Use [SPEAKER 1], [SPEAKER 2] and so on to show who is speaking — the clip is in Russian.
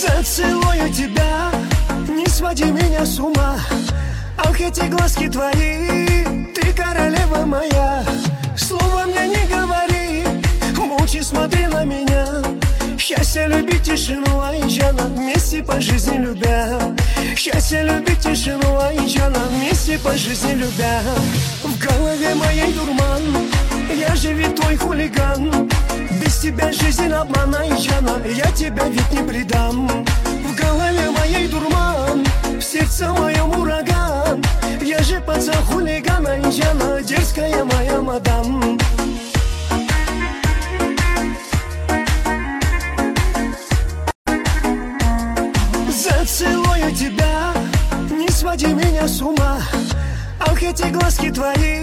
[SPEAKER 1] Зацелую тебя, не своди меня с ума. Ах, эти глазки твои, ты королева моя. Слова мне не говори, молча смотри на меня. Счастье любить тишину, Айджана, вместе по жизни любя. Счастье любить тишину, Айджана, вместе по жизни любя. В голове моей дурман, я же ведь твой хулиган. Без тебя жизнь обман, Айджана, я тебя ведь не предам. В голове моей дурман, в сердце моем ураган. Я же пацан хулиган, Айджана, дерзкая моя мадам. Зацелую тебя, не своди меня с ума. Ах, эти глазки твои,